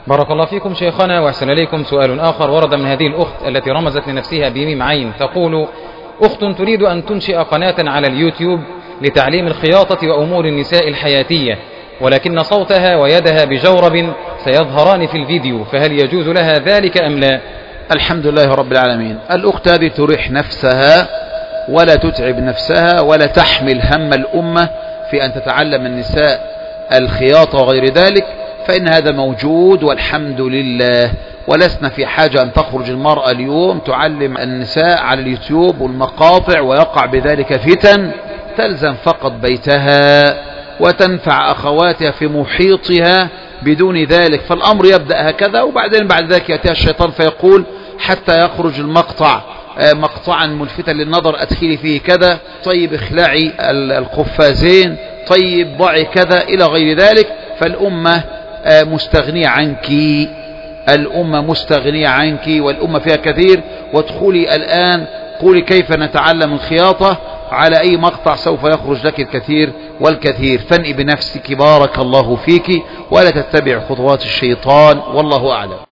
بارك الله فيكم شيخنا وأحسن إليكم. سؤال آخر ورد من هذه الأخت التي رمزت لنفسها بميم عين، تقول: أخت تريد أن تنشئ قناة على اليوتيوب لتعليم الخياطة وأمور النساء الحياتية، ولكن صوتها ويدها بجورب سيظهران في الفيديو، فهل يجوز لها ذلك أم لا؟ الحمد لله رب العالمين. الأخت هذه تريح نفسها ولا تتعب نفسها ولا تحمل هم الأمة في أن تتعلم النساء الخياطة وغير ذلك، فإن هذا موجود والحمد لله، ولسنا في حاجة أن تخرج المرأة اليوم تعلم النساء على اليوتيوب والمقاطع ويقع بذلك فتن. تلزم فقط بيتها وتنفع أخواتها في محيطها بدون ذلك، فالأمر يبدأ هكذا، وبعدين بعد ذلك يأتي الشيطان فيقول حتى يخرج المقطع مقطعا ملفتا للنظر أدخلي فيه كذا، طيب اخلعي القفازين، طيب ضعي كذا إلى غير ذلك. فالأمة مستغنية عنك، الأمة مستغنية عنك والأمة فيها كثير. وادخلي الآن قولي كيف نتعلم الخياطة، على أي مقطع سوف يخرج لك الكثير والكثير. فانئي بنفسك بارك الله فيك، ولا تتبع خطوات الشيطان، والله أعلم.